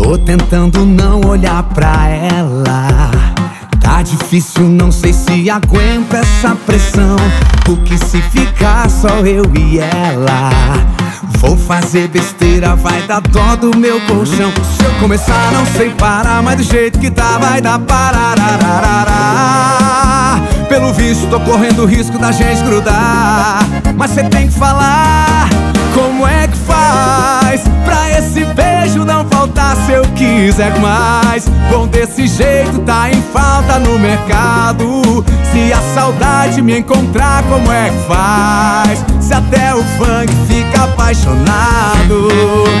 Tô tentando não olhar pra ela. Tá difícil, não sei se aguento essa pressão. Porque se ficar só eu e ela, vou fazer besteira, vai dar dó do meu colchão. Se eu começar não sei parar, mas do jeito que tá vai dar pararararará. Pelo visto tô correndo o risco da gente grudar. Mas cê tem que falar como é que faz pra esse beijo não faltar se eu quiser mais. Bom, desse jeito tá em falta no mercado. Se a saudade me encontrar, como é que faz? Se até o funk fica apaixonado.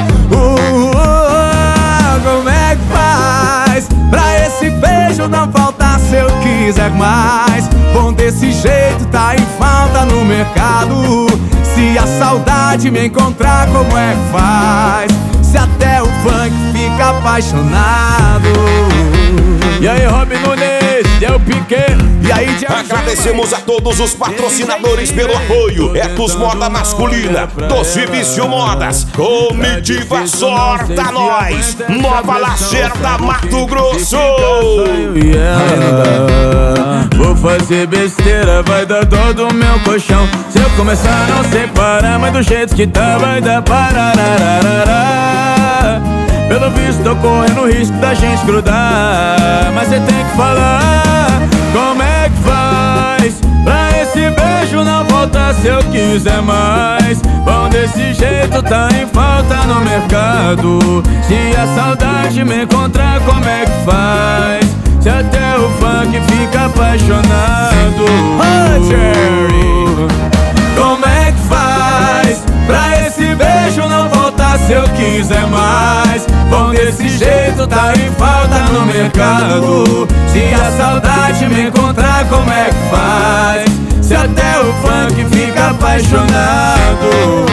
Como é que faz pra esse beijo não faltar se eu quiser mais? Bom, desse jeito tá em falta no mercado. Se a saudade me encontrar, como é que faz? Se até o funk fica apaixonado. E aí, Robin Nunes, Del Piquet. E aí, agradecemos a todos os patrocinadores pelo apoio. Etos Moda Masculina, Doce Vício Modas, Comitiva Sorta Nós, Nova Lacerda, Mato Grosso. Vou fazer besteira, vai dar dó do meu colchão. Se eu começar não sei parar, mas do jeito que tá vai dar pararararará. Pelo visto tô correndo o risco da gente grudar. Mas cê tem que falar como é que faz pra esse beijo não voltar se eu quiser mais. Bom, desse jeito tá em falta no mercado. Se a saudade me encontrar, como é que faz? Se até o funk fica apaixonado. Como é que faz pra esse beijo não voltar se eu quiser mais? Bom, desse jeito tá em falta no mercado. Se a saudade me encontrar, como é que faz? Se até o funk fica apaixonado.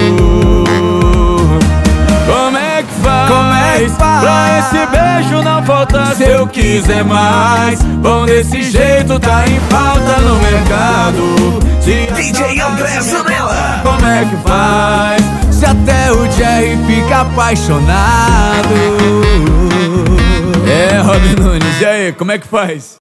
Como é que faz? Como é que faz pra esse beijo não voltar se eu quiser mais? Bom, desse jeito tá em falta no mercado. Se DJ André Zanella. Como é que faz? Se até o Jerry fica apaixonado. Robin Nunes, e aí, como é que faz?